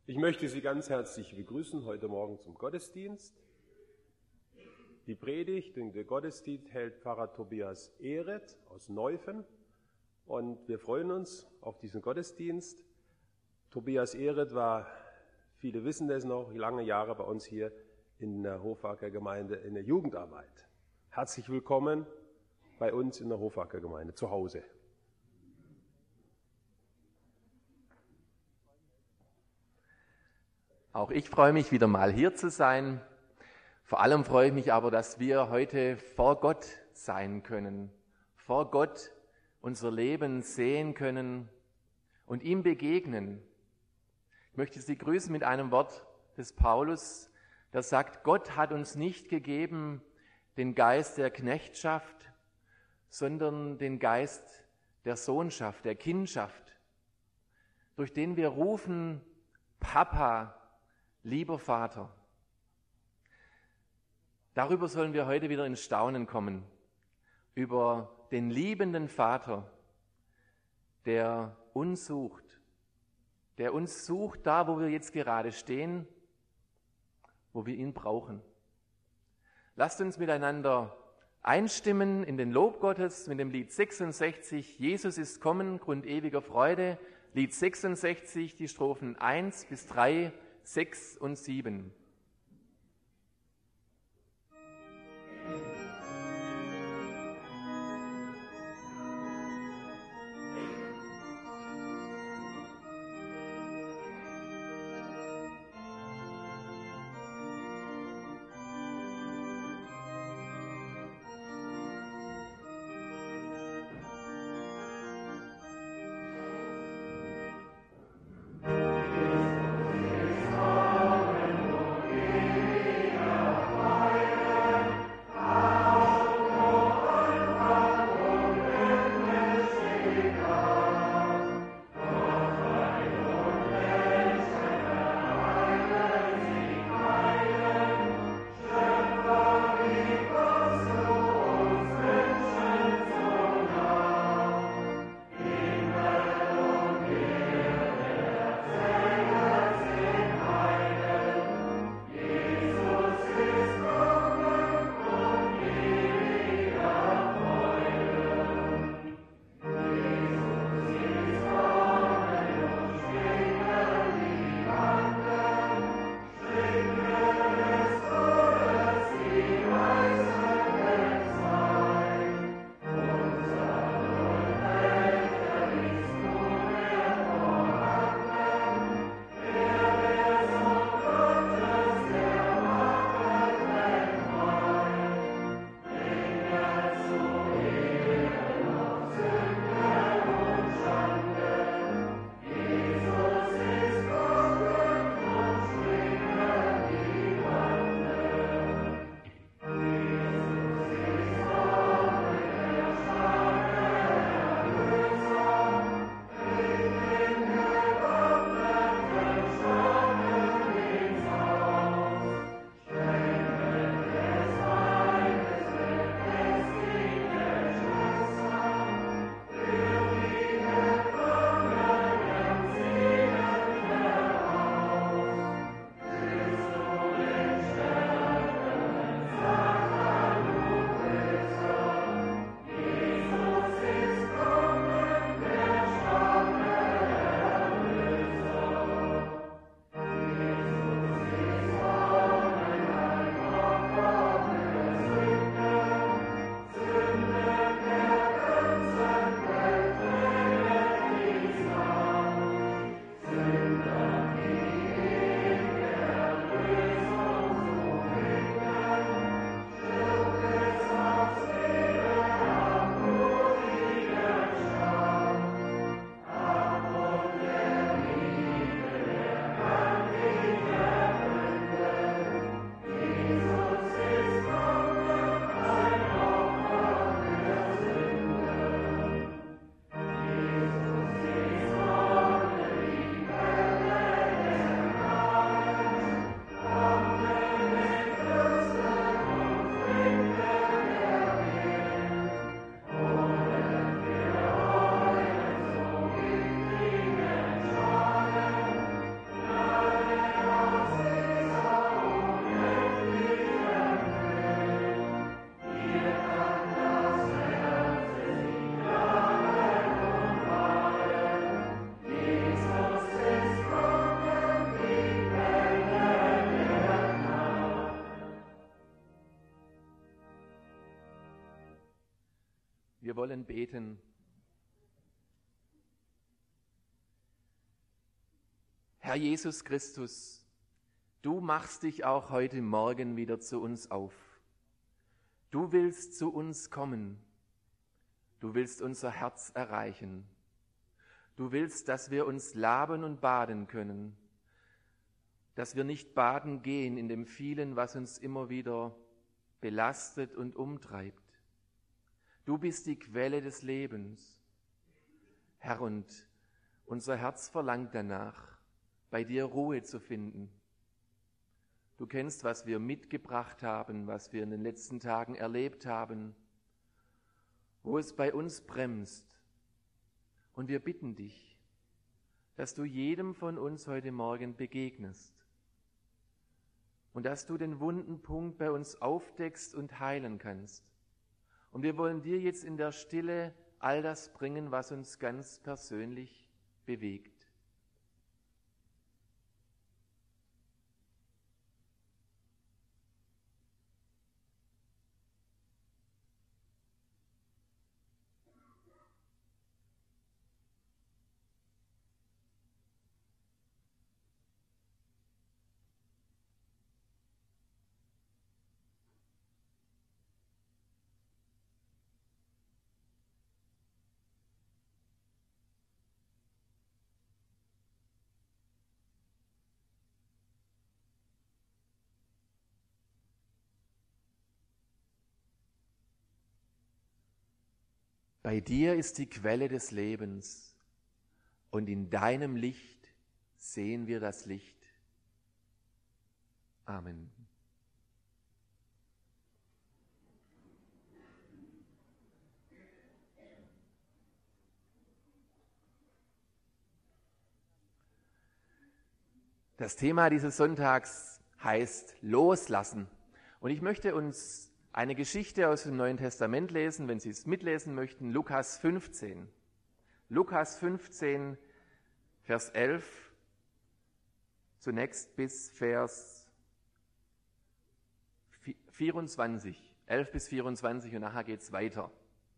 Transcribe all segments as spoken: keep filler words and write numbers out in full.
Ich möchte Sie ganz herzlich begrüßen heute Morgen zum Gottesdienst. Die Predigt und der Gottesdienst hält Pfarrer Tobias Ehret aus Neufen und wir freuen uns auf diesen Gottesdienst. Tobias Ehret war, viele wissen das noch, lange Jahre bei uns hier in der Hofacker Gemeinde in der Jugendarbeit. Herzlich willkommen bei uns in der Hofacker Gemeinde zu Hause. Auch ich freue mich, wieder mal hier zu sein. Vor allem freue ich mich aber, dass wir heute vor Gott sein können, vor Gott unser Leben sehen können und ihm begegnen. Ich möchte Sie grüßen mit einem Wort des Paulus, der sagt, Gott hat uns nicht gegeben den Geist der Knechtschaft, sondern den Geist der Sohnschaft, der Kindschaft, durch den wir rufen, Papa, lieber Vater. Darüber sollen wir heute wieder ins Staunen kommen, über den liebenden Vater, der uns sucht, der uns sucht da, wo wir jetzt gerade stehen, wo wir ihn brauchen. Lasst uns miteinander einstimmen in den Lob Gottes mit dem Lied sechsundsechzig, Jesus ist kommen, Grund ewiger Freude, Lied sechsundsechzig, die Strophen eins bis drei, sechs und sieben. Amen. wollen beten. Herr Jesus Christus, du machst dich auch heute Morgen wieder zu uns auf. Du willst zu uns kommen. Du willst unser Herz erreichen. Du willst, dass wir uns laben und baden können, dass wir nicht baden gehen in dem vielen, was uns immer wieder belastet und umtreibt. Du bist die Quelle des Lebens, Herr, und unser Herz verlangt danach, bei dir Ruhe zu finden. Du kennst, was wir mitgebracht haben, was wir in den letzten Tagen erlebt haben, wo es bei uns bremst. Und wir bitten dich, dass du jedem von uns heute Morgen begegnest und dass du den wunden Punkt bei uns aufdeckst und heilen kannst. Und wir wollen dir jetzt in der Stille all das bringen, was uns ganz persönlich bewegt. Bei dir ist die Quelle des Lebens und in deinem Licht sehen wir das Licht. Amen. Das Thema dieses Sonntags heißt Loslassen. Und ich möchte uns eine Geschichte aus dem Neuen Testament lesen, wenn Sie es mitlesen möchten, Lukas fünfzehn. Lukas fünfzehn, Vers elf, zunächst bis Vers vierundzwanzig. elf bis vierundzwanzig und nachher geht es weiter.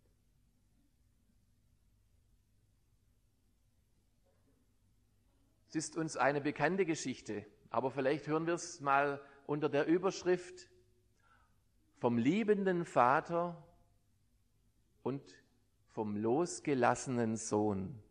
Es ist uns eine bekannte Geschichte, aber vielleicht hören wir es mal unter der Überschrift vom liebenden Vater und vom losgelassenen Sohn.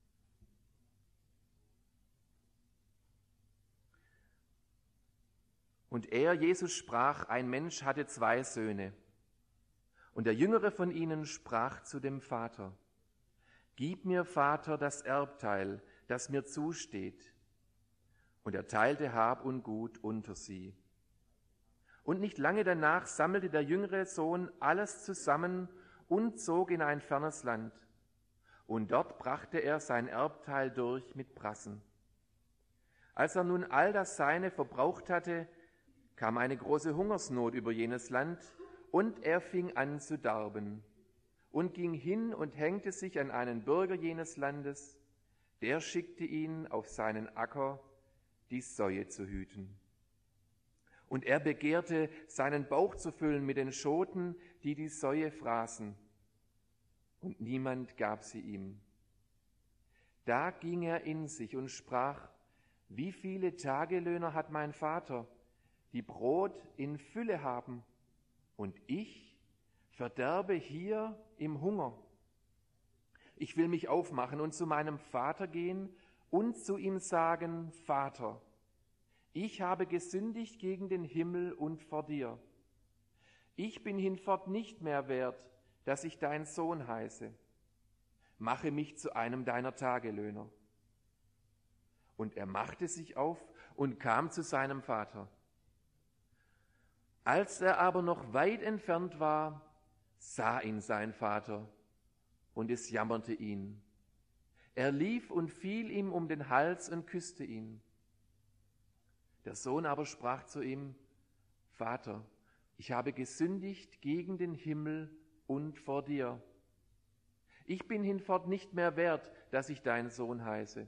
Und er, Jesus, sprach, ein Mensch hatte zwei Söhne. Und der jüngere von ihnen sprach zu dem Vater, Gib mir, Vater, das Erbteil, das mir zusteht. Und er teilte Hab und Gut unter sie. Und nicht lange danach sammelte der jüngere Sohn alles zusammen und zog in ein fernes Land. Und dort brachte er sein Erbteil durch mit Brassen. Als er nun all das Seine verbraucht hatte, kam eine große Hungersnot über jenes Land, und er fing an zu darben und ging hin und hängte sich an einen Bürger jenes Landes, der schickte ihn auf seinen Acker, die Säue zu hüten. Und er begehrte, seinen Bauch zu füllen mit den Schoten, die die Säue fraßen. Und niemand gab sie ihm. Da ging er in sich und sprach, wie viele Tagelöhner hat mein Vater, die Brot in Fülle haben, und ich verderbe hier im Hunger. Ich will mich aufmachen und zu meinem Vater gehen und zu ihm sagen, Vater, ich habe gesündigt gegen den Himmel und vor dir. Ich bin hinfort nicht mehr wert, dass ich dein Sohn heiße. Mache mich zu einem deiner Tagelöhner. Und er machte sich auf und kam zu seinem Vater. Als er aber noch weit entfernt war, sah ihn sein Vater, und es jammerte ihn. Er lief und fiel ihm um den Hals und küsste ihn. Der Sohn aber sprach zu ihm, Vater, ich habe gesündigt gegen den Himmel und vor dir. Ich bin hinfort nicht mehr wert, dass ich dein Sohn heiße.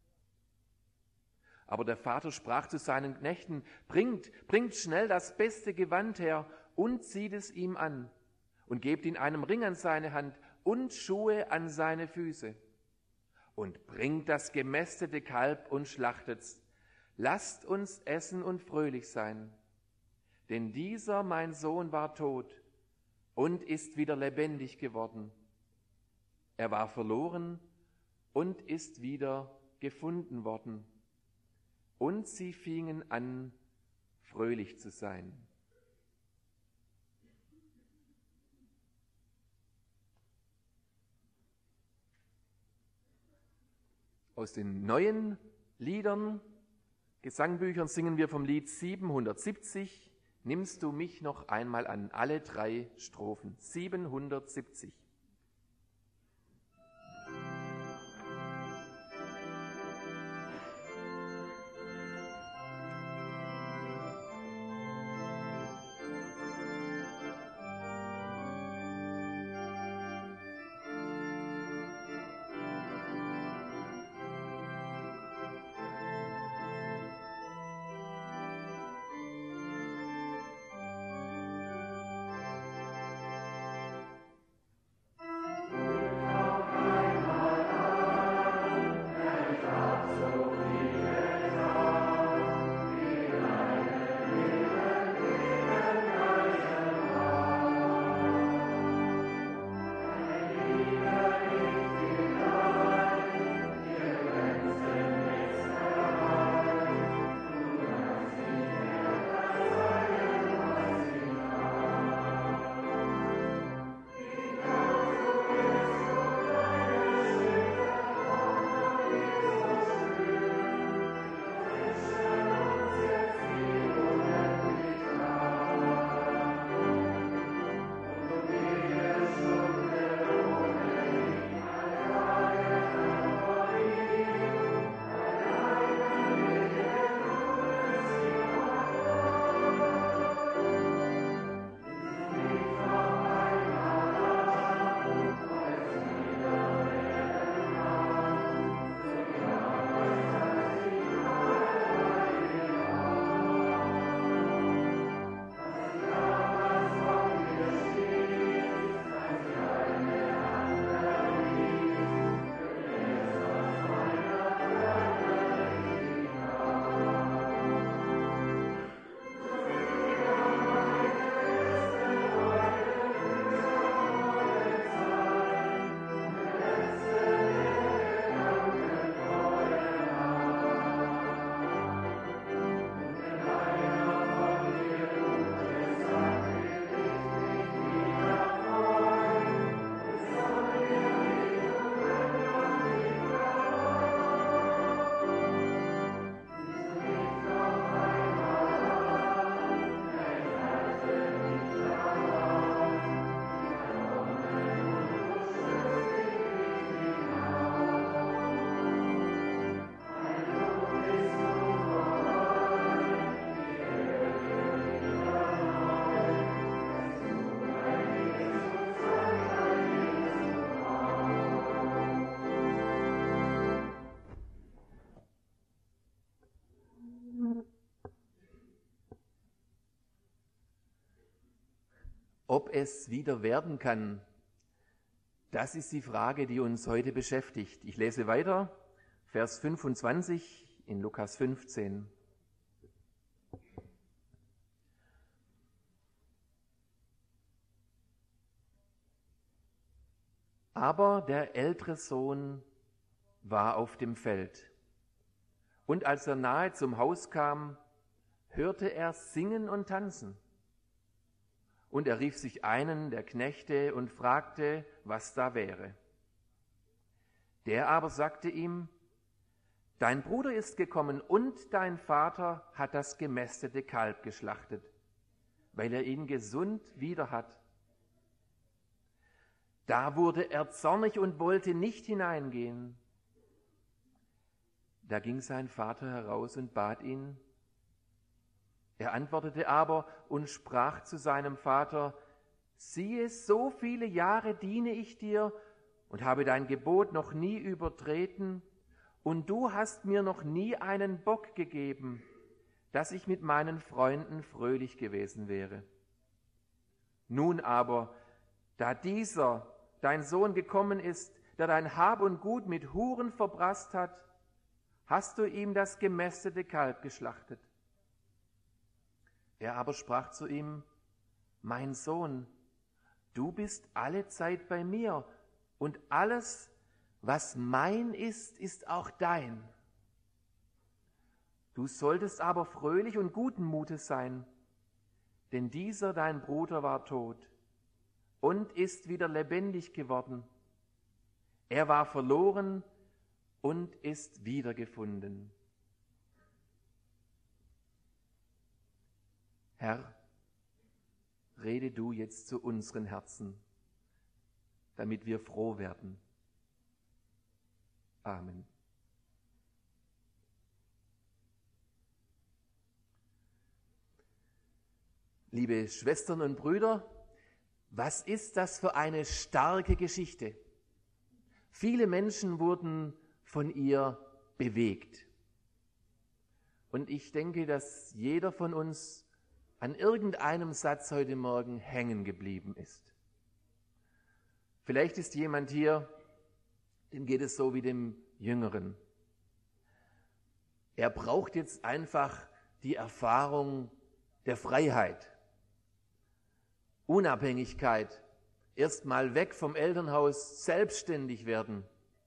Aber der Vater sprach zu seinen Knechten, bringt, bringt schnell das beste Gewand her und zieht es ihm an und gebt ihn einem Ring an seine Hand und Schuhe an seine Füße. Und bringt das gemästete Kalb und schlachtet's. Lasst uns essen und fröhlich sein. Denn dieser, mein Sohn, war tot und ist wieder lebendig geworden. Er war verloren und ist wieder gefunden worden. Und sie fingen an, fröhlich zu sein. Aus den neuen Liedern, Gesangbüchern singen wir vom Lied siebenhundertsiebzig, Nimmst du mich noch einmal an, alle drei Strophen, siebenhundertsiebzig. Ob es wieder werden kann, das ist die Frage, die uns heute beschäftigt. Ich lese weiter, Vers fünfundzwanzig in Lukas fünfzehn. Aber der ältere Sohn war auf dem Feld. Und als er nahe zum Haus kam, hörte er singen und tanzen. Und er rief sich einen der Knechte und fragte, was da wäre. Der aber sagte ihm, dein Bruder ist gekommen und dein Vater hat das gemästete Kalb geschlachtet, weil er ihn gesund wieder hat. Da wurde er zornig und wollte nicht hineingehen. Da ging sein Vater heraus und bat ihn. Er antwortete aber und sprach zu seinem Vater, siehe, so viele Jahre diene ich dir und habe dein Gebot noch nie übertreten, und du hast mir noch nie einen Bock gegeben, dass ich mit meinen Freunden fröhlich gewesen wäre. Nun aber, da dieser dein Sohn, gekommen ist, der dein Hab und Gut mit Huren verprasst hat, hast du ihm das gemästete Kalb geschlachtet. Er aber sprach zu ihm, mein Sohn, du bist alle Zeit bei mir, und alles, was mein ist, ist auch dein. Du solltest aber fröhlich und guten Mutes sein, denn dieser dein Bruder war tot und ist wieder lebendig geworden. Er war verloren und ist wiedergefunden. Herr, rede du jetzt zu unseren Herzen, damit wir froh werden. Amen. Liebe Schwestern und Brüder, was ist das für eine starke Geschichte? Viele Menschen wurden von ihr bewegt. Und ich denke, dass jeder von uns an irgendeinem Satz heute Morgen hängen geblieben ist. Vielleicht ist jemand hier, dem geht es so wie dem Jüngeren. Er braucht jetzt einfach die Erfahrung der Freiheit, Unabhängigkeit, erstmal weg vom Elternhaus, selbstständig werden.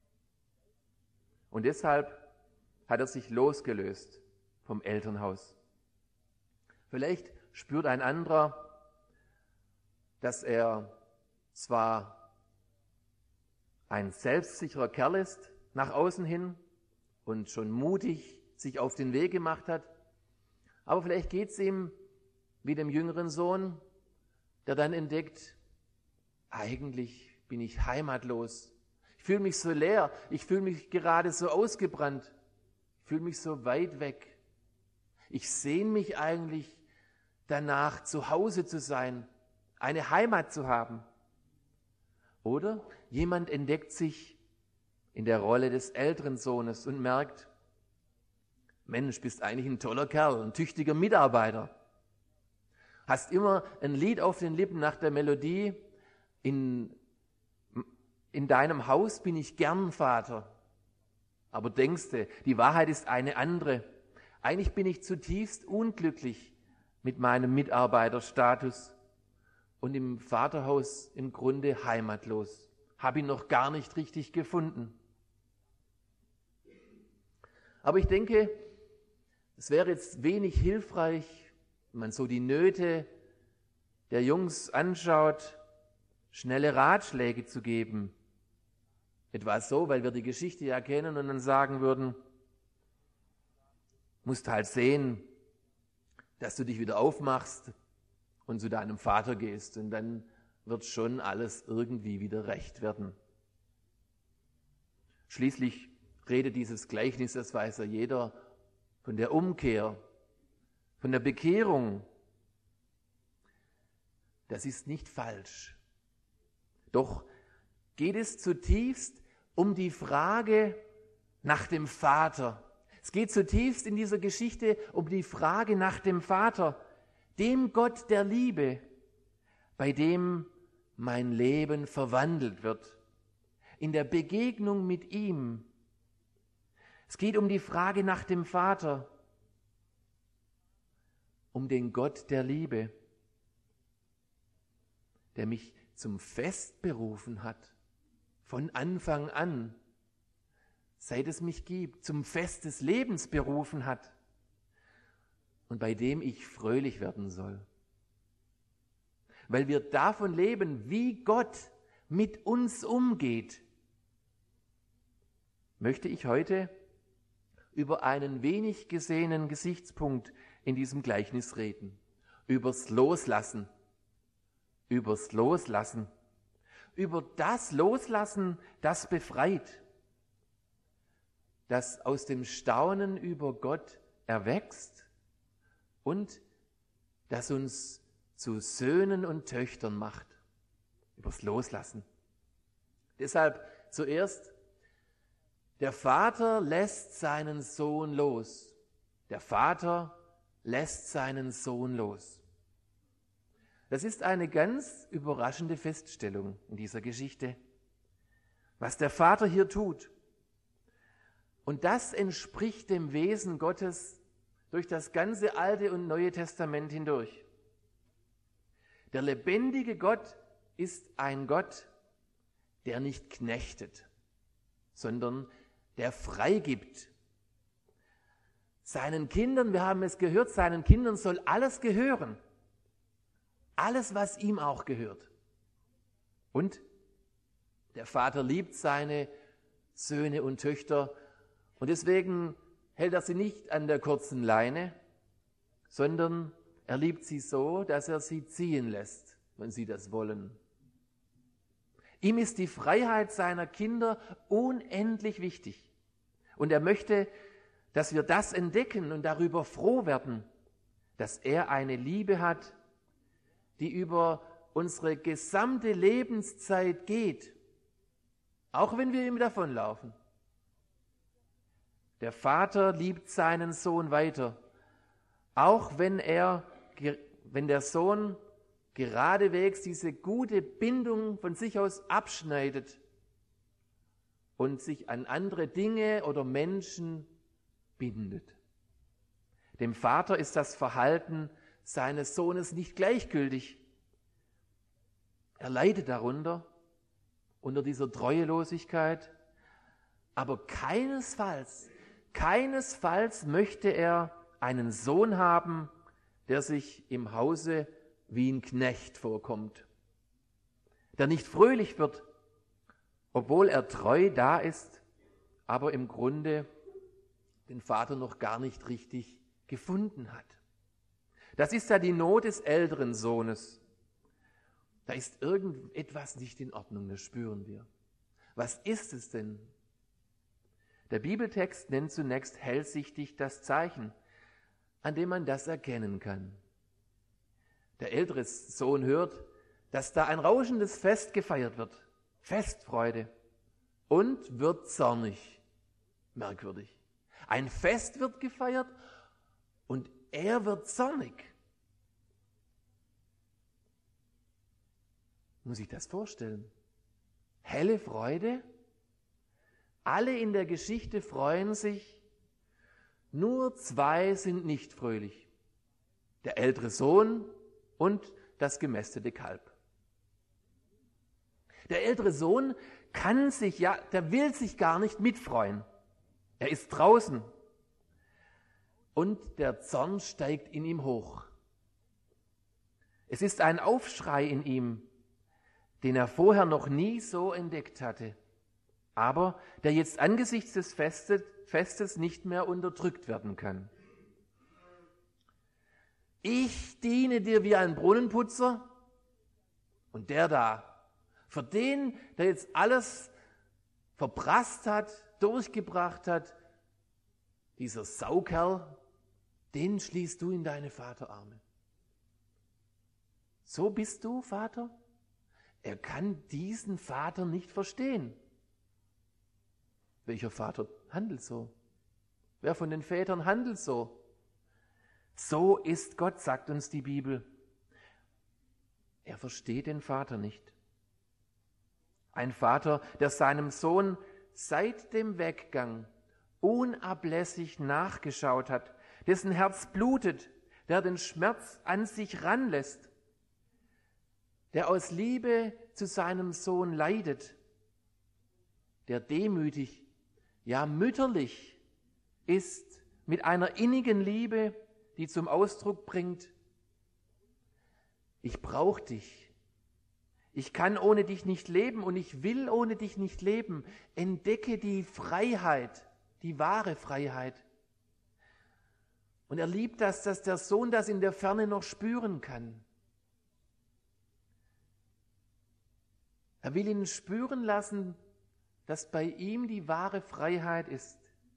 Und deshalb hat er sich losgelöst vom Elternhaus. Vielleicht spürt ein anderer, dass er zwar ein selbstsicherer Kerl ist, nach außen hin, und schon mutig sich auf den Weg gemacht hat, aber vielleicht geht es ihm wie dem jüngeren Sohn, der dann entdeckt, eigentlich bin ich heimatlos. Ich fühle mich so leer, ich fühle mich gerade so ausgebrannt, ich fühle mich so weit weg. Ich sehne mich eigentlich danach, zu Hause zu sein, eine Heimat zu haben. Oder jemand entdeckt sich in der Rolle des älteren Sohnes und merkt, Mensch, bist eigentlich ein toller Kerl, ein tüchtiger Mitarbeiter. Hast immer ein Lied auf den Lippen nach der Melodie, in, in deinem Haus bin ich gern, Vater. Aber denkst du, die Wahrheit ist eine andere. Eigentlich bin ich zutiefst unglücklich mit meinem Mitarbeiterstatus und im Vaterhaus im Grunde heimatlos. Habe ihn noch gar nicht richtig gefunden. Aber ich denke, es wäre jetzt wenig hilfreich, wenn man so die Nöte der Jungs anschaut, schnelle Ratschläge zu geben. Etwa so, weil wir die Geschichte ja kennen und dann sagen würden, musst halt sehen, dass du dich wieder aufmachst und zu deinem Vater gehst, und dann wird schon alles irgendwie wieder recht werden. Schließlich redet dieses Gleichnis, das weiß ja jeder, von der Umkehr, von der Bekehrung. Das ist nicht falsch. Doch geht es zutiefst um die Frage nach dem Vater. Es geht zutiefst in dieser Geschichte um die Frage nach dem Vater, dem Gott der Liebe, bei dem mein Leben verwandelt wird, in der Begegnung mit ihm. Es geht um die Frage nach dem Vater, um den Gott der Liebe, der mich zum Fest berufen hat, von Anfang an, seit es mich gibt, zum Fest des Lebens berufen hat und bei dem ich fröhlich werden soll. Weil wir davon leben, wie Gott mit uns umgeht, möchte ich heute über einen wenig gesehenen Gesichtspunkt in diesem Gleichnis reden. Übers Loslassen. Übers Loslassen. Über das Loslassen, das befreit. Das aus dem Staunen über Gott erwächst und das uns zu Söhnen und Töchtern macht. Übers Loslassen. Deshalb zuerst, der Vater lässt seinen Sohn los. Der Vater lässt seinen Sohn los. Das ist eine ganz überraschende Feststellung in dieser Geschichte, was der Vater hier tut. Und das entspricht dem Wesen Gottes durch das ganze Alte und Neue Testament hindurch. Der lebendige Gott ist ein Gott, der nicht knechtet, sondern der freigibt. Seinen Kindern, wir haben es gehört, seinen Kindern soll alles gehören. Alles, was ihm auch gehört. Und der Vater liebt seine Söhne und Töchter und deswegen hält er sie nicht an der kurzen Leine, sondern er liebt sie so, dass er sie ziehen lässt, wenn sie das wollen. Ihm ist die Freiheit seiner Kinder unendlich wichtig. Und er möchte, dass wir das entdecken und darüber froh werden, dass er eine Liebe hat, die über unsere gesamte Lebenszeit geht, auch wenn wir ihm davonlaufen. Der Vater liebt seinen Sohn weiter, auch wenn er, wenn der Sohn geradewegs diese gute Bindung von sich aus abschneidet und sich an andere Dinge oder Menschen bindet. Dem Vater ist das Verhalten seines Sohnes nicht gleichgültig. Er leidet darunter, unter dieser Treuelosigkeit, aber keinesfalls, keinesfalls möchte er einen Sohn haben, der sich im Hause wie ein Knecht vorkommt, der nicht fröhlich wird, obwohl er treu da ist, aber im Grunde den Vater noch gar nicht richtig gefunden hat. Das ist ja die Not des älteren Sohnes. Da ist irgendetwas nicht in Ordnung, das spüren wir. Was ist es denn? Der Bibeltext nennt zunächst hellsichtig das Zeichen, an dem man das erkennen kann. Der ältere Sohn hört, dass da ein rauschendes Fest gefeiert wird, Festfreude, und wird zornig. Merkwürdig. Ein Fest wird gefeiert und er wird zornig. Muss ich das vorstellen? Helle Freude? Alle in der Geschichte freuen sich, nur zwei sind nicht fröhlich. Der ältere Sohn und das gemästete Kalb. Der ältere Sohn kann sich, ja, der will sich gar nicht mitfreuen. Er ist draußen und der Zorn steigt in ihm hoch. Es ist ein Aufschrei in ihm, den er vorher noch nie so entdeckt hatte, aber der jetzt angesichts des Festes nicht mehr unterdrückt werden kann. Ich diene dir wie ein Brunnenputzer und der da, für den, der jetzt alles verprasst hat, durchgebracht hat, dieser Saukerl, den schließt du in deine Vaterarme. So bist du, Vater? Er kann diesen Vater nicht verstehen. Welcher Vater handelt so? Wer von den Vätern handelt so? So ist Gott, sagt uns die Bibel. Er versteht den Vater nicht. Ein Vater, der seinem Sohn seit dem Weggang unablässig nachgeschaut hat, dessen Herz blutet, der den Schmerz an sich ranlässt, der aus Liebe zu seinem Sohn leidet, der demütig, ja mütterlich ist, mit einer innigen Liebe, die zum Ausdruck bringt: Ich brauche dich. Ich kann ohne dich nicht leben und ich will ohne dich nicht leben. Entdecke die Freiheit, die wahre Freiheit. Und er liebt das, dass der Sohn das in der Ferne noch spüren kann. Er will ihn spüren lassen, dass bei ihm die wahre Freiheit ist,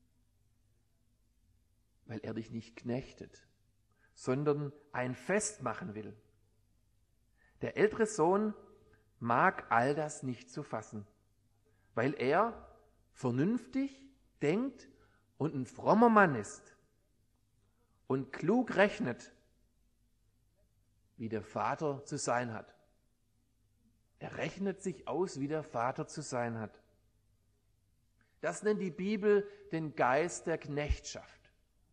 weil er dich nicht knechtet, sondern ein Fest machen will. Der ältere Sohn mag all das nicht zu fassen, weil er vernünftig denkt und ein frommer Mann ist und klug rechnet. wie der Vater zu sein hat. Er rechnet sich aus, wie der Vater zu sein hat. Das nennt die Bibel den Geist der Knechtschaft.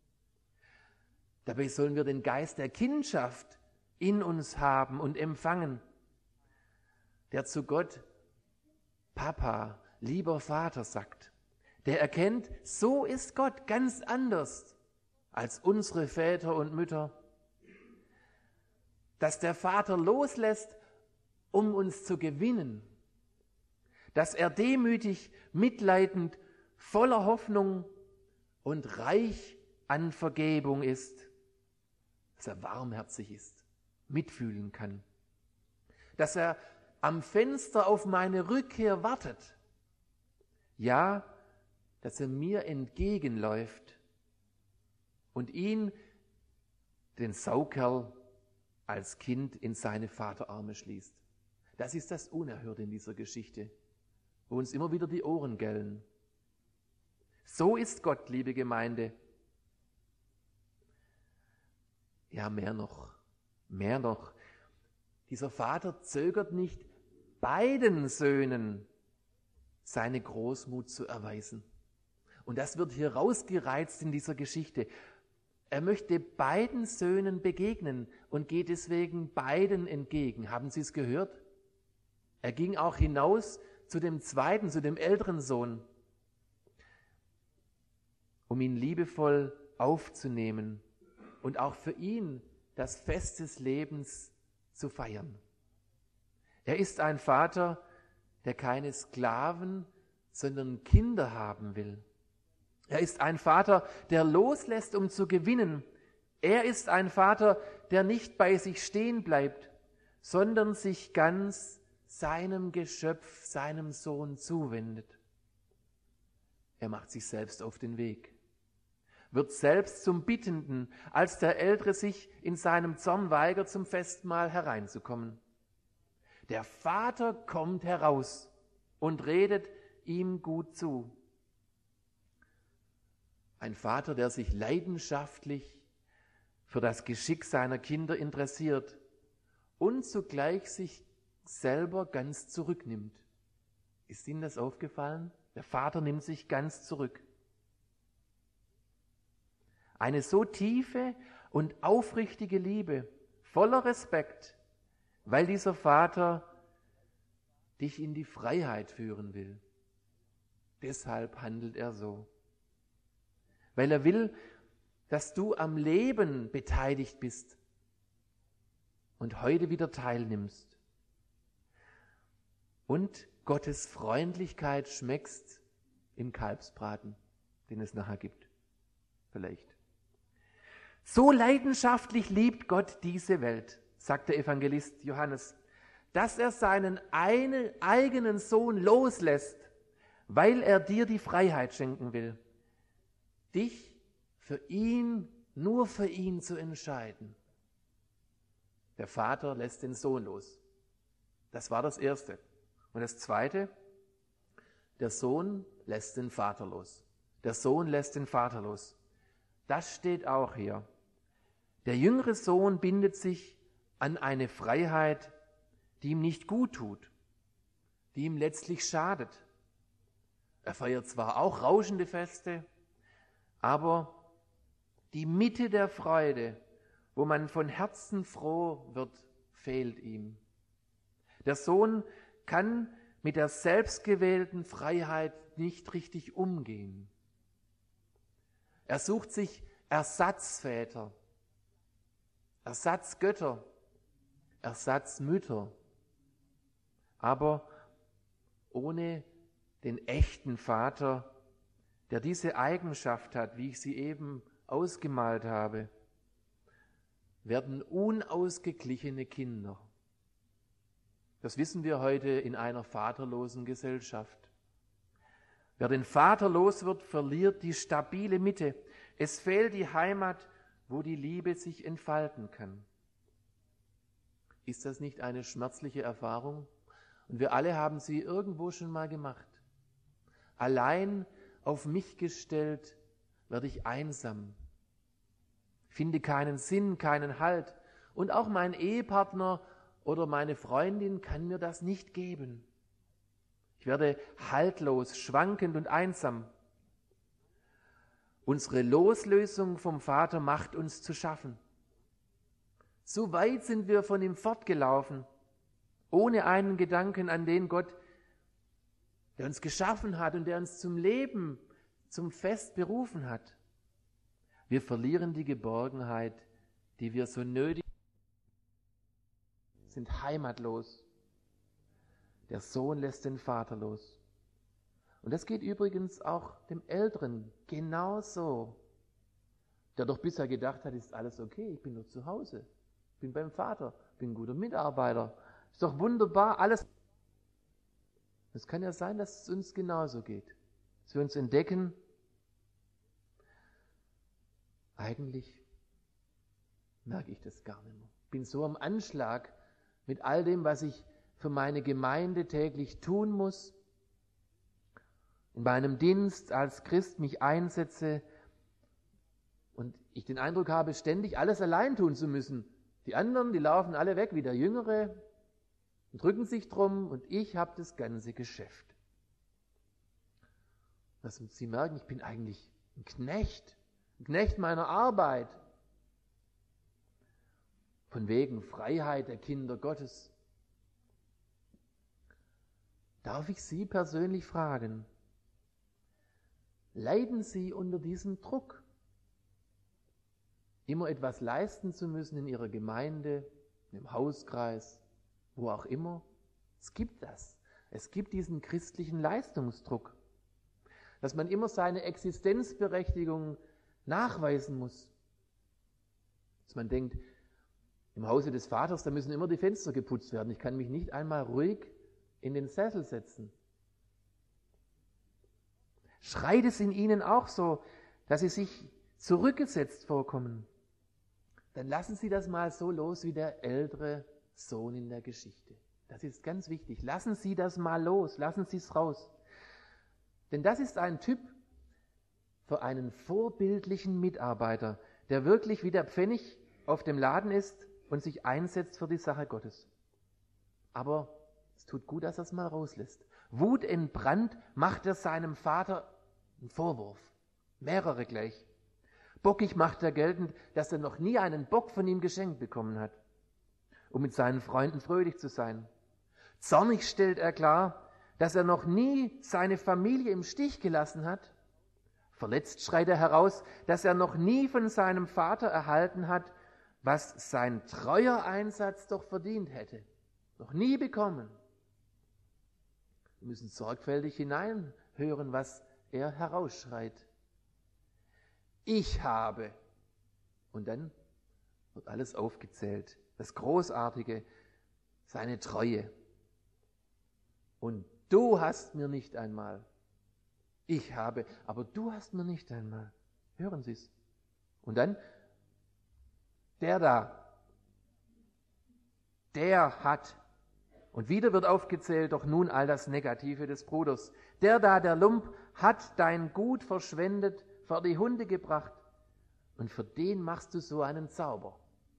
Dabei sollen wir den Geist der Kindschaft in uns haben und empfangen, der zu Gott Papa, lieber Vater sagt. Der erkennt, so ist Gott ganz anders als unsere Väter und Mütter. Dass der Vater loslässt, um uns zu gewinnen. Dass er demütig, mitleidend, voller Hoffnung und reich an Vergebung ist. Dass er warmherzig ist, mitfühlen kann. Dass er am Fenster auf meine Rückkehr wartet. Ja, dass er mir entgegenläuft und ihn, den Saukerl, als Kind in seine Vaterarme schließt. Das ist das Unerhörte in dieser Geschichte, wo uns immer wieder die Ohren gellen. So ist Gott, liebe Gemeinde. Ja, mehr noch, mehr noch. Dieser Vater zögert nicht, beiden Söhnen seine Großmut zu erweisen. Und das wird hier rausgereizt in dieser Geschichte. Er möchte beiden Söhnen begegnen und geht deswegen beiden entgegen. Haben Sie es gehört? Er ging auch hinaus zu dem zweiten, zu dem älteren Sohn, um ihn liebevoll aufzunehmen und auch für ihn das Fest des Lebens zu feiern. Er ist ein Vater, der keine Sklaven, sondern Kinder haben will. Er ist ein Vater, der loslässt, um zu gewinnen. Er ist ein Vater, der nicht bei sich stehen bleibt, sondern sich ganz seinem Geschöpf, seinem Sohn zuwendet. Er macht sich selbst auf den Weg, wird selbst zum Bittenden, als der Ältere sich in seinem Zorn weigert, zum Festmahl hereinzukommen. Der Vater kommt heraus und redet ihm gut zu. Ein Vater, der sich leidenschaftlich für das Geschick seiner Kinder interessiert und zugleich sich selber ganz zurücknimmt. Ist Ihnen das aufgefallen? Der Vater nimmt sich ganz zurück. Eine so tiefe und aufrichtige Liebe, voller Respekt, weil dieser Vater dich in die Freiheit führen will. Deshalb handelt er so. Weil er will, dass du am Leben beteiligt bist und heute wieder teilnimmst. Und Gottes Freundlichkeit schmeckst im Kalbsbraten, den es nachher gibt. Vielleicht. So leidenschaftlich liebt Gott diese Welt, sagt der Evangelist Johannes, dass er seinen eine, eigenen Sohn loslässt, weil er dir die Freiheit schenken will, dich für ihn, nur für ihn zu entscheiden. Der Vater lässt den Sohn los. Das war das Erste. Und das Zweite, der Sohn lässt den Vater los. Der Sohn lässt den Vater los. Das steht auch hier. Der jüngere Sohn bindet sich an eine Freiheit, die ihm nicht gut tut, die ihm letztlich schadet. Er feiert zwar auch rauschende Feste, aber die Mitte der Freude, wo man von Herzen froh wird, fehlt ihm. Der Sohn kann mit der selbstgewählten Freiheit nicht richtig umgehen. Er sucht sich Ersatzväter, Ersatzgötter, Ersatzmütter, aber ohne den echten Vater, der diese Eigenschaft hat, wie ich sie eben ausgemalt habe, werden unausgeglichene Kinder. Das wissen wir heute in einer vaterlosen Gesellschaft. Wer den Vater los wird, verliert die stabile Mitte. Es fehlt die Heimat, wo die Liebe sich entfalten kann. Ist das nicht eine schmerzliche Erfahrung? Und wir alle haben sie irgendwo schon mal gemacht. Allein auf mich gestellt werde ich einsam, finde keinen Sinn, keinen Halt Und auch mein Ehepartner oder meine Freundin kann mir das nicht geben. Ich werde haltlos, schwankend und einsam. Unsere Loslösung vom Vater macht uns zu schaffen. So weit sind wir von ihm fortgelaufen, ohne einen Gedanken an den Gott, der uns geschaffen hat und der uns zum Leben, zum Fest berufen hat. Wir verlieren die Geborgenheit, die wir so nötig haben, sind heimatlos. Der Sohn lässt den Vater los. Und das geht übrigens auch dem Älteren genauso, der doch bisher gedacht hat, ist alles okay, ich bin nur zu Hause, ich bin beim Vater, bin ein guter Mitarbeiter, ist doch wunderbar, alles. Es kann ja sein, dass es uns genauso geht, dass wir uns entdecken, eigentlich merke ich das gar nicht mehr. Ich bin so am Anschlag mit all dem, was ich für meine Gemeinde täglich tun muss, in meinem Dienst als Christ mich einsetze und ich den Eindruck habe, ständig alles allein tun zu müssen. Die anderen, die laufen alle weg wie der Jüngere und drücken sich drum und ich habe das ganze Geschäft. Dass Sie merken, ich bin eigentlich ein Knecht, ein Knecht meiner Arbeit. Von wegen Freiheit der Kinder Gottes. Darf ich Sie persönlich fragen, leiden Sie unter diesem Druck, immer etwas leisten zu müssen in Ihrer Gemeinde, im Hauskreis, wo auch immer? Es gibt das. Es gibt diesen christlichen Leistungsdruck, dass man immer seine Existenzberechtigung nachweisen muss. Dass man denkt, im Hause des Vaters, da müssen immer die Fenster geputzt werden. Ich kann mich nicht einmal ruhig in den Sessel setzen. Schreit es in ihnen auch so, dass sie sich zurückgesetzt vorkommen? Dann lassen Sie das mal so los wie der ältere Sohn in der Geschichte. Das ist ganz wichtig. Lassen Sie das mal los, lassen Sie es raus. Denn das ist ein Typ für einen vorbildlichen Mitarbeiter, der wirklich wie der Pfennig auf dem Laden ist und sich einsetzt für die Sache Gottes. Aber es tut gut, dass er es mal rauslässt. Wutentbrannt macht er seinem Vater einen Vorwurf. Mehrere gleich. Bockig macht er geltend, dass er noch nie einen Bock von ihm geschenkt bekommen hat, um mit seinen Freunden fröhlich zu sein. Zornig stellt er klar, dass er noch nie seine Familie im Stich gelassen hat. Verletzt schreit er heraus, dass er noch nie von seinem Vater erhalten hat, was sein treuer Einsatz doch verdient hätte. Noch nie bekommen. Wir müssen sorgfältig hineinhören, was er herausschreit. Ich habe. Und dann wird alles aufgezählt. Das Großartige, seine Treue. Und du hast mir nicht einmal. Ich habe, aber du hast mir nicht einmal. Hören Sie es. Und dann, der da, der hat. Und wieder wird aufgezählt, doch nun all das Negative des Bruders. Der da, der Lump, hat dein Gut verschwendet, vor die Hunde gebracht. Und für den machst du so einen Zauber.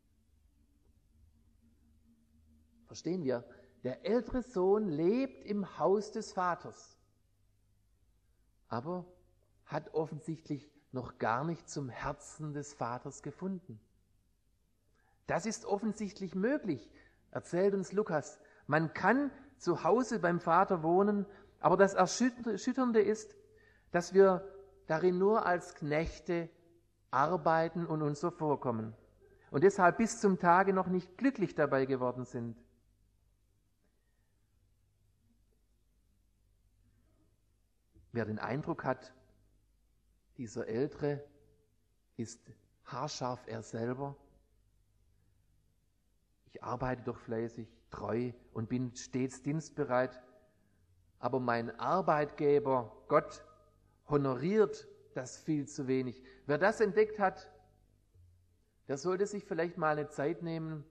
Verstehen wir? Der ältere Sohn lebt im Haus des Vaters, aber hat offensichtlich noch gar nicht zum Herzen des Vaters gefunden. Das ist offensichtlich möglich, erzählt uns Lukas. Man kann zu Hause beim Vater wohnen, aber das Erschütternde ist, dass wir darin nur als Knechte arbeiten und uns so vorkommen und deshalb bis zum Tage noch nicht glücklich dabei geworden sind. Wer den Eindruck hat, dieser Ältere ist haarscharf er selber, ich arbeite doch fleißig, treu und bin stets dienstbereit, aber mein Arbeitgeber, Gott, honoriert das viel zu wenig. Wer das entdeckt hat, der sollte sich vielleicht mal eine Zeit nehmen,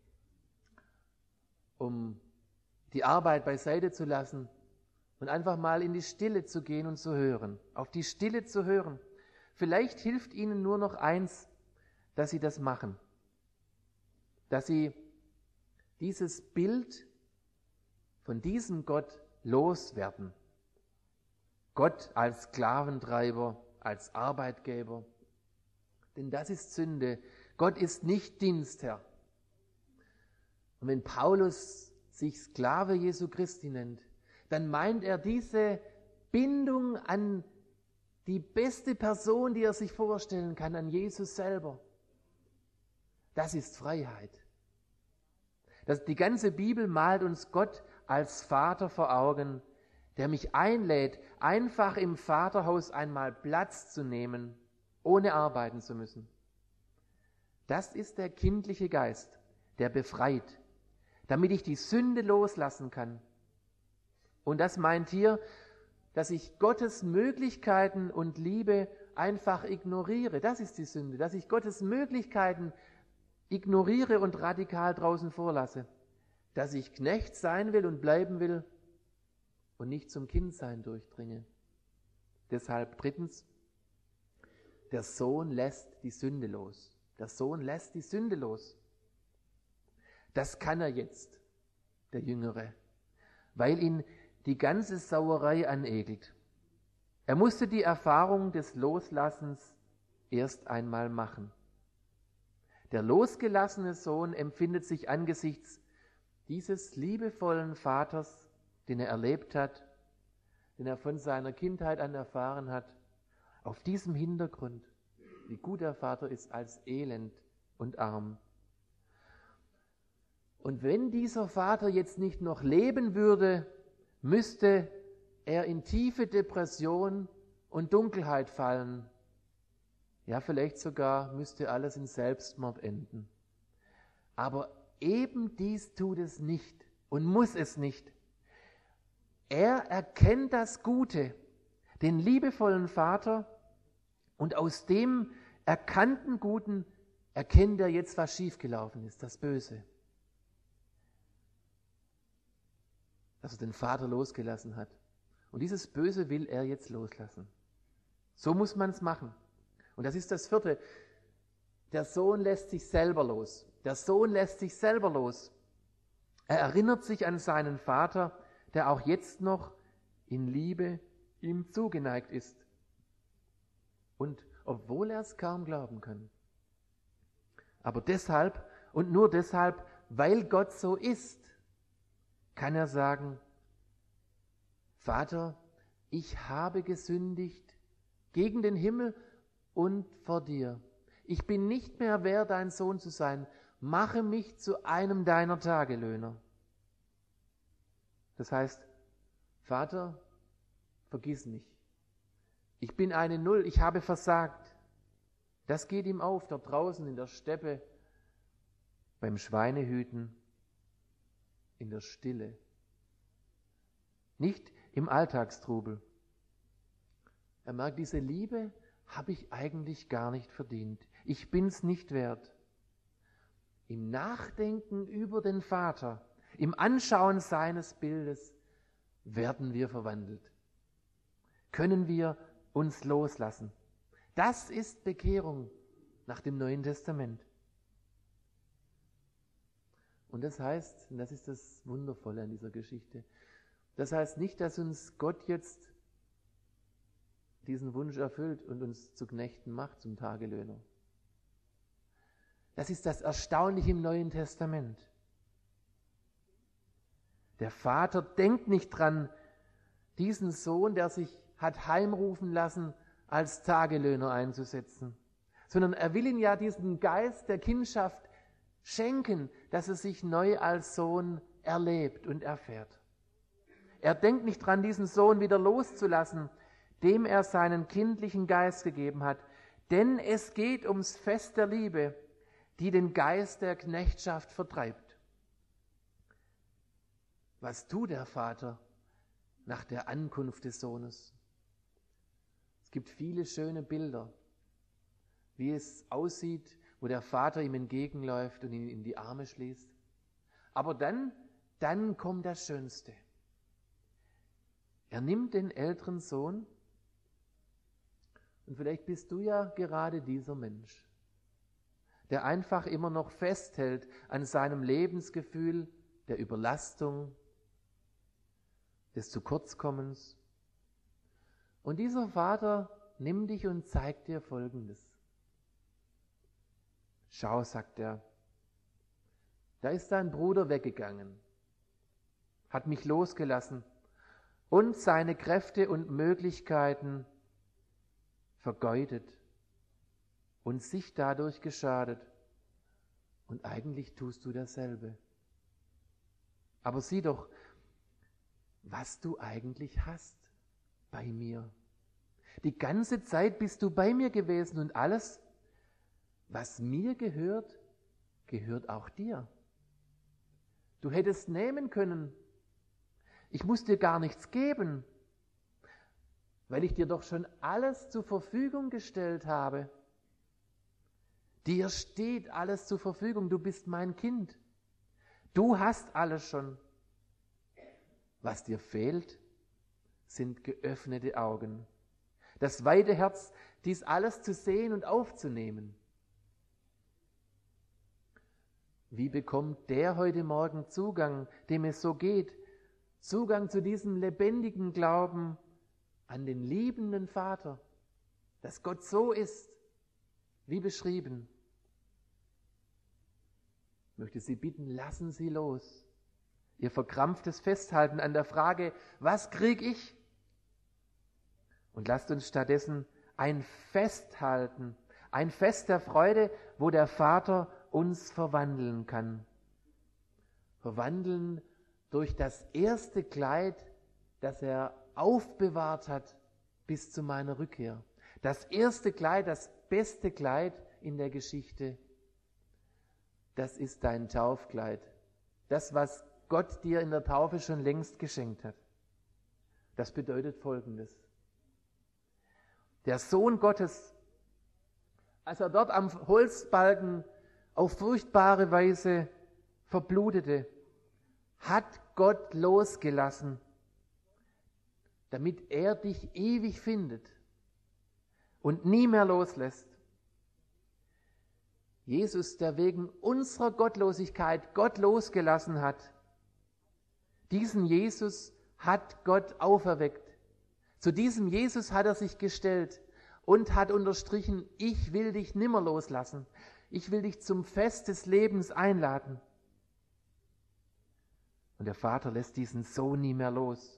um die Arbeit beiseite zu lassen und einfach mal in die Stille zu gehen und zu hören, auf die Stille zu hören. Vielleicht hilft Ihnen nur noch eins, dass Sie das machen. dass sie dieses Bild von diesem Gott loswerden. Gott als Sklaventreiber, als Arbeitgeber. Denn das ist Sünde. Gott ist nicht Dienstherr. Und wenn Paulus sich Sklave Jesu Christi nennt, dann meint er diese Bindung an die beste Person, die er sich vorstellen kann, an Jesus selber. Das ist Freiheit. Das, die ganze Bibel malt uns Gott als Vater vor Augen, der mich einlädt, einfach im Vaterhaus einmal Platz zu nehmen, ohne arbeiten zu müssen. Das ist der kindliche Geist, der befreit, damit ich die Sünde loslassen kann. Und das meint hier, dass ich Gottes Möglichkeiten und Liebe einfach ignoriere. Das ist die Sünde, dass ich Gottes Möglichkeiten ignoriere und radikal draußen vorlasse. Dass ich Knecht sein will und bleiben will und nicht zum Kindsein durchdringe. Deshalb drittens, der Sohn lässt die Sünde los. Der Sohn lässt die Sünde los. Das kann er jetzt, der Jüngere, weil ihn die ganze Sauerei anekelt. Er musste die Erfahrung des Loslassens erst einmal machen. Der losgelassene Sohn empfindet sich angesichts dieses liebevollen Vaters, den er erlebt hat, den er von seiner Kindheit an erfahren hat, auf diesem Hintergrund, wie gut der Vater ist, als elend und arm. Und wenn dieser Vater jetzt nicht noch leben würde, müsste er in tiefe Depression und Dunkelheit fallen. Ja, vielleicht sogar müsste alles in Selbstmord enden. Aber eben dies tut es nicht und muss es nicht. Er erkennt das Gute, den liebevollen Vater, und aus dem erkannten Guten erkennt er jetzt, was schiefgelaufen ist, das Böse. Dass er den Vater losgelassen hat. Und dieses Böse will er jetzt loslassen. So muss man es machen. Und das ist das Vierte. Der Sohn lässt sich selber los. Der Sohn lässt sich selber los. Er erinnert sich an seinen Vater, der auch jetzt noch in Liebe ihm zugeneigt ist. Und obwohl er es kaum glauben kann. Aber deshalb und nur deshalb, weil Gott so ist, kann er sagen, Vater, ich habe gesündigt gegen den Himmel und vor dir. Ich bin nicht mehr wert, dein Sohn zu sein. Mache mich zu einem deiner Tagelöhner. Das heißt, Vater, vergiss mich. Ich bin eine Null, ich habe versagt. Das geht ihm auf, dort draußen in der Steppe, beim Schweinehüten, in der Stille. Nicht im Alltagstrubel. Er merkt, diese Liebe habe ich eigentlich gar nicht verdient. Ich bin's nicht wert. Im Nachdenken über den Vater, im Anschauen seines Bildes werden wir verwandelt. Können wir uns loslassen. Das ist Bekehrung nach dem Neuen Testament. Und das heißt, und das ist das Wundervolle an dieser Geschichte, das heißt nicht, dass uns Gott jetzt diesen Wunsch erfüllt und uns zu Knechten macht, zum Tagelöhner. Das ist das Erstaunliche im Neuen Testament. Der Vater denkt nicht dran, diesen Sohn, der sich hat heimrufen lassen, als Tagelöhner einzusetzen, sondern er will ihn ja diesen Geist der Kindschaft schenken, dass er sich neu als Sohn erlebt und erfährt. Er denkt nicht dran, diesen Sohn wieder loszulassen, dem er seinen kindlichen Geist gegeben hat, denn es geht ums Fest der Liebe, die den Geist der Knechtschaft vertreibt. Was tut der Vater nach der Ankunft des Sohnes? Es gibt viele schöne Bilder, wie es aussieht, wo der Vater ihm entgegenläuft und ihn in die Arme schließt. Aber dann, dann kommt das Schönste. Er nimmt den älteren Sohn, und vielleicht bist du ja gerade dieser Mensch, der einfach immer noch festhält an seinem Lebensgefühl der Überlastung, des Zukurzkommens. Und dieser Vater nimmt dich und zeigt dir Folgendes. Schau, sagt er, da ist dein Bruder weggegangen, hat mich losgelassen und seine Kräfte und Möglichkeiten vergeudet und sich dadurch geschadet. Und eigentlich tust du dasselbe. Aber sieh doch, was du eigentlich hast bei mir. Die ganze Zeit bist du bei mir gewesen und alles, was mir gehört, gehört auch dir. Du hättest nehmen können. Ich muss dir gar nichts geben, weil ich dir doch schon alles zur Verfügung gestellt habe. Dir steht alles zur Verfügung. Du bist mein Kind. Du hast alles schon. Was dir fehlt, sind geöffnete Augen. Das weite Herz, dies alles zu sehen und aufzunehmen. Wie bekommt der heute Morgen Zugang, dem es so geht? Zugang zu diesem lebendigen Glauben an den liebenden Vater, dass Gott so ist, wie beschrieben. Ich möchte Sie bitten, lassen Sie los. Ihr verkrampftes Festhalten an der Frage, was krieg ich? Und lasst uns stattdessen ein Festhalten, ein Fest der Freude, wo der Vater uns verwandeln kann. Verwandeln durch das erste Kleid, das er aufbewahrt hat bis zu meiner Rückkehr. Das erste Kleid, das beste Kleid in der Geschichte, das ist dein Taufkleid. Das, was Gott dir in der Taufe schon längst geschenkt hat. Das bedeutet Folgendes. Der Sohn Gottes, als er dort am Holzbalken auf furchtbare Weise verblutete, hat Gott losgelassen, damit er dich ewig findet und nie mehr loslässt. Jesus, der wegen unserer Gottlosigkeit Gott losgelassen hat, diesen Jesus hat Gott auferweckt. Zu diesem Jesus hat er sich gestellt und hat unterstrichen, ich will dich nimmer loslassen. Ich will dich zum Fest des Lebens einladen. Und der Vater lässt diesen Sohn nie mehr los.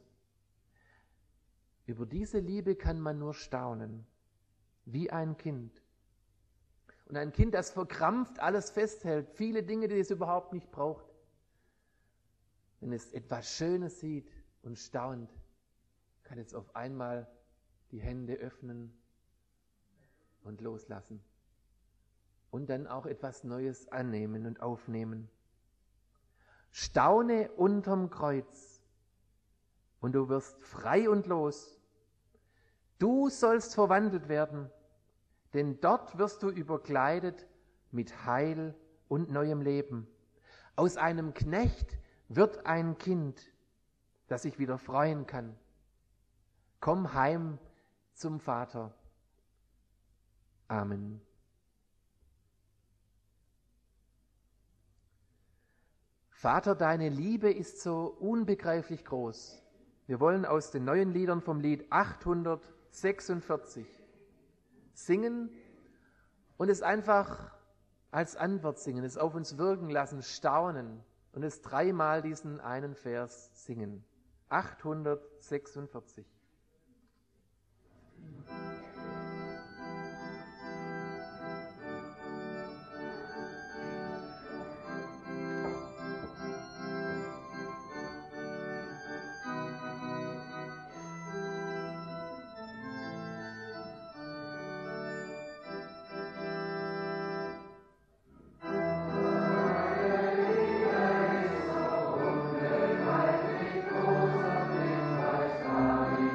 Über diese Liebe kann man nur staunen, wie ein Kind. Und ein Kind, das verkrampft alles festhält, viele Dinge, die es überhaupt nicht braucht. Wenn es etwas Schönes sieht und staunt, kann es auf einmal die Hände öffnen und loslassen. Und dann auch etwas Neues annehmen und aufnehmen. Staune unterm Kreuz und du wirst frei und los. Du sollst verwandelt werden, denn dort wirst du überkleidet mit Heil und neuem Leben. Aus einem Knecht wird ein Kind, das sich wieder freuen kann. Komm heim zum Vater. Amen. Vater, deine Liebe ist so unbegreiflich groß. Wir wollen aus den neuen Liedern vom Lied achthundertsechsundvierzig singen und es einfach als Antwort singen, es auf uns wirken lassen, staunen und es dreimal diesen einen Vers singen. achthundertsechsundvierzig. Amen.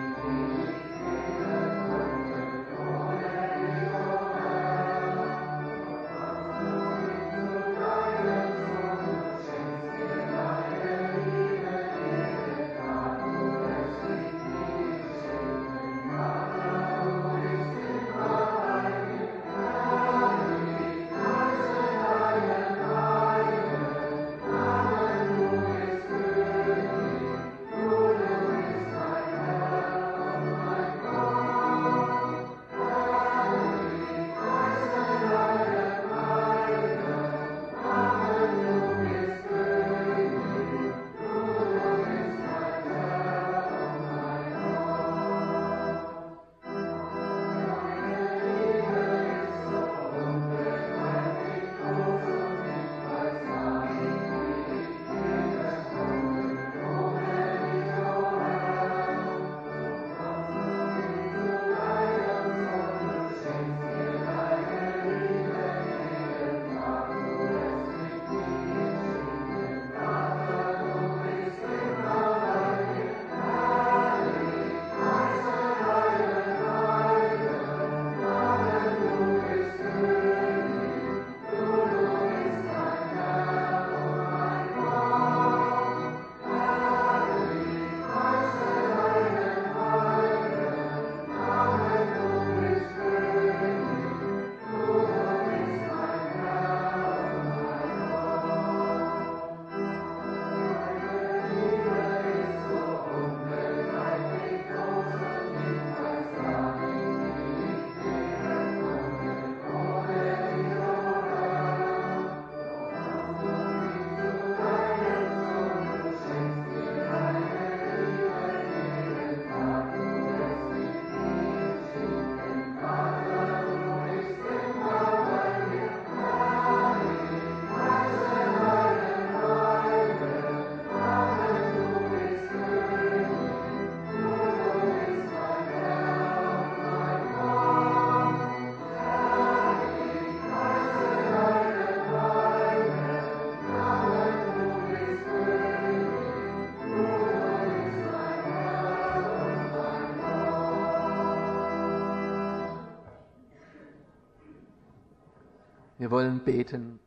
Wir wollen beten.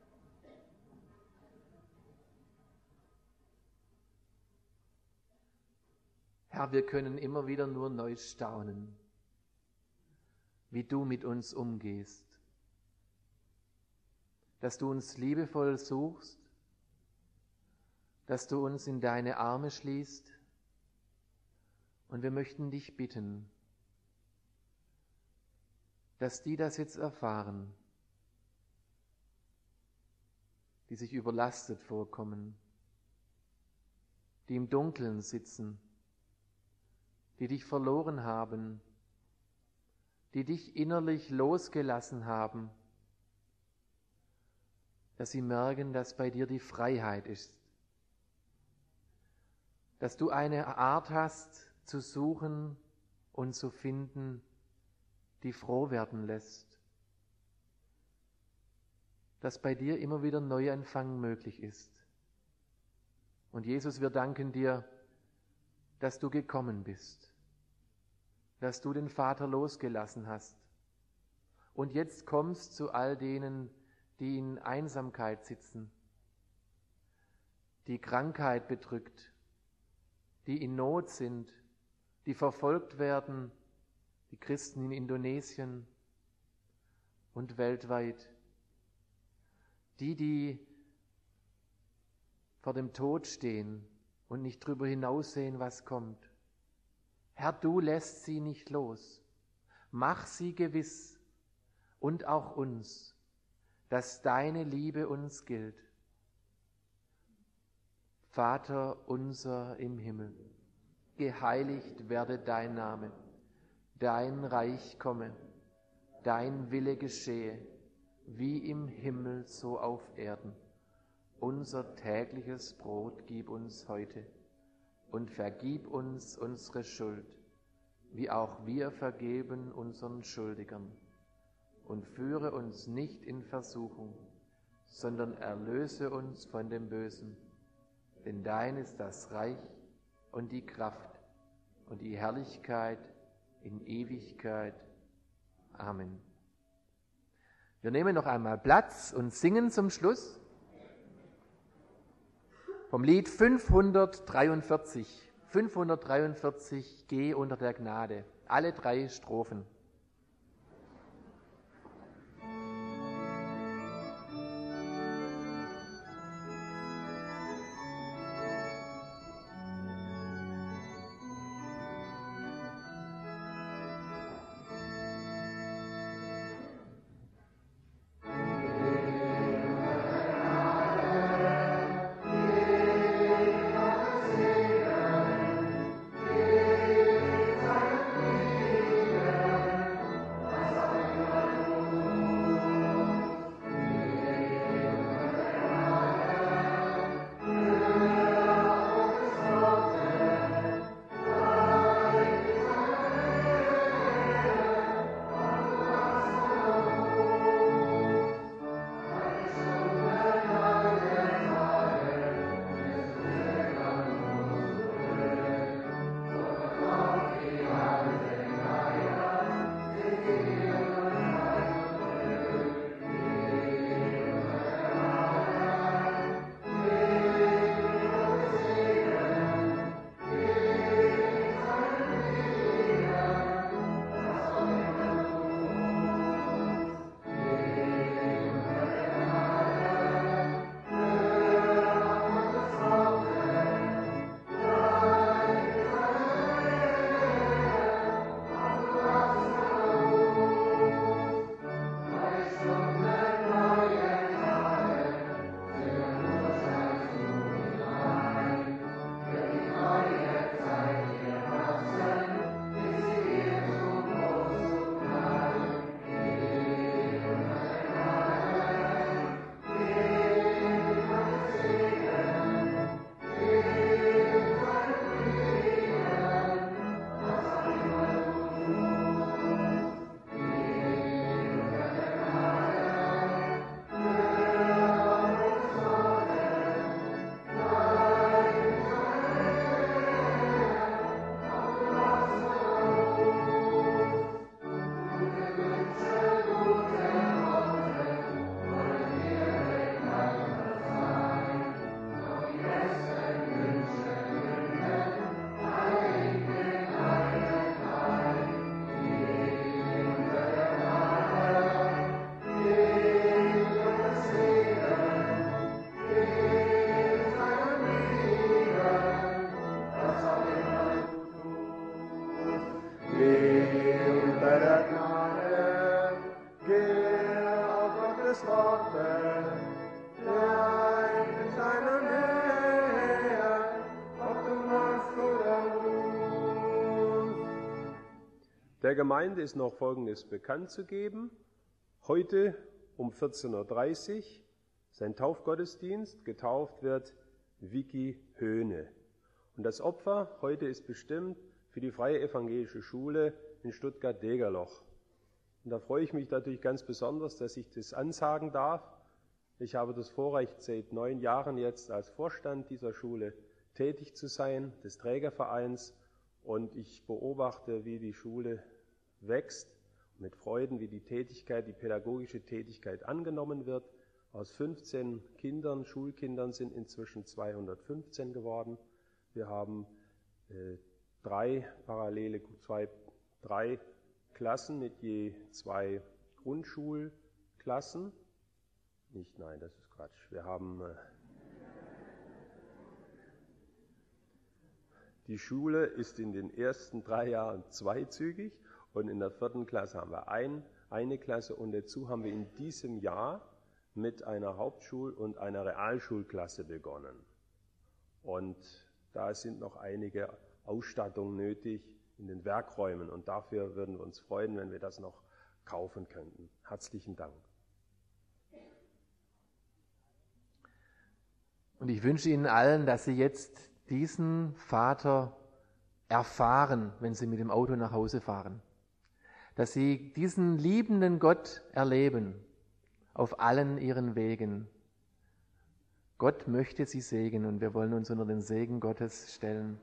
Herr, wir können immer wieder nur neu staunen, wie du mit uns umgehst, dass du uns liebevoll suchst, dass du uns in deine Arme schließt. Und wir möchten dich bitten, dass die das jetzt erfahren, die sich überlastet vorkommen, die im Dunkeln sitzen, die dich verloren haben, die dich innerlich losgelassen haben, dass sie merken, dass bei dir die Freiheit ist, dass du eine Art hast zu suchen und zu finden, die froh werden lässt, dass bei dir immer wieder Neuanfang möglich ist. Und Jesus, wir danken dir, dass du gekommen bist, dass du den Vater losgelassen hast und jetzt kommst zu all denen, die in Einsamkeit sitzen, die Krankheit bedrückt, die in Not sind, die verfolgt werden, die Christen in Indonesien und weltweit, die, die vor dem Tod stehen und nicht drüber hinaussehen, was kommt. Herr, du lässt sie nicht los. Mach sie gewiss und auch uns, dass deine Liebe uns gilt. Vater unser im Himmel, geheiligt werde dein Name, dein Reich komme, dein Wille geschehe, wie im Himmel so auf Erden. Unser tägliches Brot gib uns heute und vergib uns unsere Schuld, wie auch wir vergeben unseren Schuldigern. Und führe uns nicht in Versuchung, sondern erlöse uns von dem Bösen. Denn dein ist das Reich und die Kraft und die Herrlichkeit in Ewigkeit. Amen. Wir nehmen noch einmal Platz und singen zum Schluss vom Lied fünfhundertdreiundvierzig. fünfhundertdreiundvierzig, Geh unter der Gnade. Alle drei Strophen. Thank you. Der Gemeinde ist noch Folgendes bekannt zu geben. Heute um vierzehn Uhr dreißig ist ein Taufgottesdienst. Getauft wird Vicky Höhne. Und das Opfer heute ist bestimmt für die Freie Evangelische Schule in Stuttgart-Degerloch. Und da freue ich mich natürlich ganz besonders, dass ich das ansagen darf. Ich habe das Vorrecht, seit neun Jahren jetzt als Vorstand dieser Schule tätig zu sein, des Trägervereins. Und ich beobachte, wie die Schule wächst, mit Freuden, wie die Tätigkeit, die pädagogische Tätigkeit angenommen wird. Aus fünfzehn Kindern, Schulkindern sind inzwischen zweihundertfünfzehn geworden. Wir haben äh, drei parallele, zwei, drei Klassen mit je zwei Grundschulklassen. Nicht, nein, das ist Quatsch. Wir haben äh, die Schule ist in den ersten drei Jahren zweizügig und in der vierten Klasse haben wir ein, eine Klasse und dazu haben wir in diesem Jahr mit einer Hauptschul- und einer Realschulklasse begonnen. Und da sind noch einige Ausstattungen nötig in den Werkräumen und dafür würden wir uns freuen, wenn wir das noch kaufen könnten. Herzlichen Dank. Und ich wünsche Ihnen allen, dass Sie jetzt diesen Vater erfahren, wenn Sie mit dem Auto nach Hause fahren. Dass Sie diesen liebenden Gott erleben auf allen Ihren Wegen. Gott möchte Sie segnen und wir wollen uns unter den Segen Gottes stellen.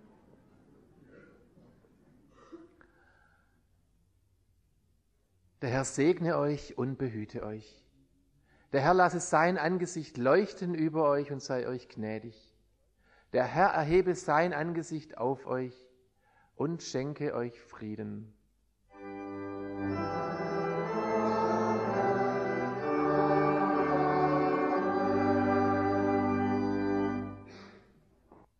Der Herr segne euch und behüte euch. Der Herr lasse sein Angesicht leuchten über euch und sei euch gnädig. Der Herr erhebe sein Angesicht auf euch und schenke euch Frieden.